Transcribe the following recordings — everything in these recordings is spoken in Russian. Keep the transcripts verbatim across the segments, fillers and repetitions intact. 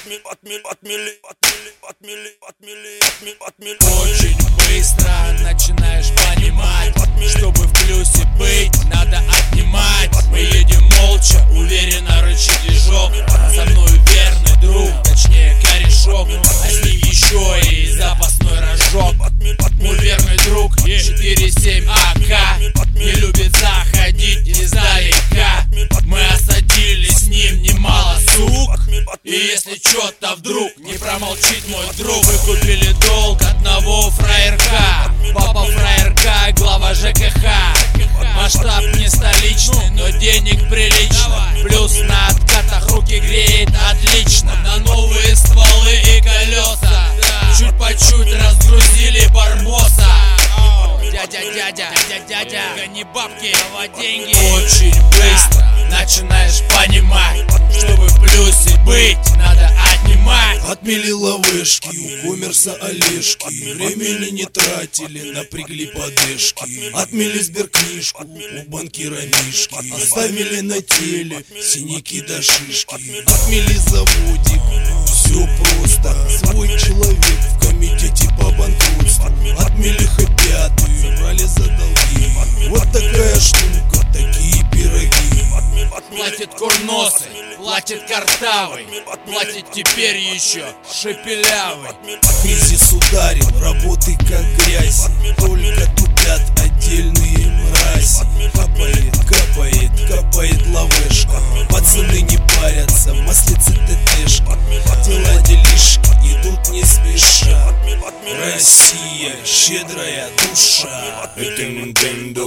Очень быстро начинаешь понимать, чтобы в плюсе быть, надо отнимать. Мы едем молча, уверенно рычит движок. Со мной верный друг, точнее корешок, а с ним еще и запасной рожок. Мой верный друг четыре семь А К не любит заходить издалека. Мы осадили с ним немало сук, и если чё-то вдруг не промолчит мой друг. Мы купили долг одного фраерка, папа фраерка, глава ЖКХ. Масштаб не столичный, но денег прилично. Плюс на откатах руки греет отлично. На новые стволы и колеса чуть по чуть разгрузили барбоса. Дядя, дядя, дядя, дядя, гони бабки, давай деньги. Очень быстро начинаешь понимать, чтобы в плюсе быть, надо отнимать. Отмели лавешки у коммерса Олежки, времени не тратили, напрягли подышки. Отмели сберкнижку у банкира Мишки, оставили на теле синяки до шишки. Отмели заводик, все просто, свой человек в комитете по банкротству. Отмели хэппи-аты, собрали за долги. Вот такая штука, такие пироги. Платит курносый, платит картавый, платит теперь еще шепелявый. Кризис ударил, работы как грязь, только тупят отдельные мрази. Капает, капает, капает лавешка, пацаны не парятся, маслицы ТТшка. Дела делишки идут не спеша. Россия, щедрая душа. Это Nintendo,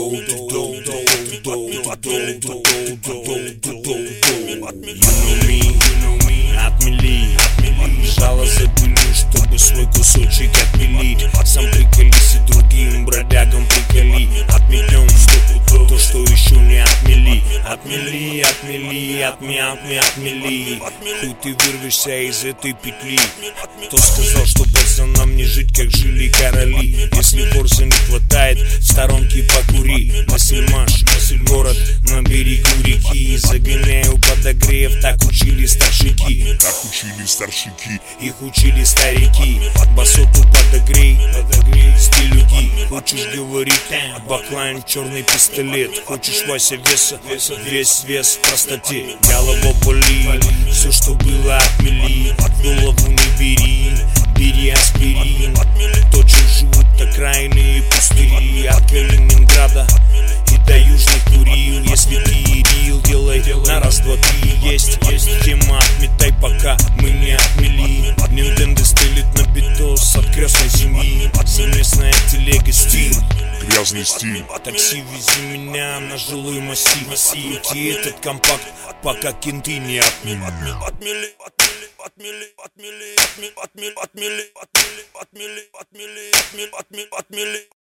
You know me, you know me, отмели. Жало забыли, чтобы свой кусочек отпилить. Сам приколись и другим бродягам приколи. Отметем то, что еще не отмели. Отмели, отмели, отми, отми, отмели. Хуй ты вырвешься из этой петли. Кто сказал, что пацанам не жить, как жили короли? Если форса не хватает, в сторонке покури. Масельмаш, Масель город на берегу реки. Загоняю подогрев, так учили старшики. Так учили старшики. Их учили старики. Басоту подогрей, подогрей, стилюги. Хочешь говорить, баклайн, черный пистолет. Хочешь Вася веса, весь вес в простоте. Голова болит, все что было отмели. Голову не бери, бери аспирин. То, чем живут окраины пустыри. От Калининграда и до Южных Курил. Если ты рил, делай на раз, два, три. Есть, есть тема, отметай, пока мы не отмели. Nintendo стелит на битос от крестной семьи. Совместная телега стиль, грязный стиль. Такси, вези меня на жилой массив. Крути этот компакт, пока кенты не отмели. Отмели, отмели, отмели, отмели, отмели, отмели, отмели, отмели, отмели, отмели, отмели, отмели.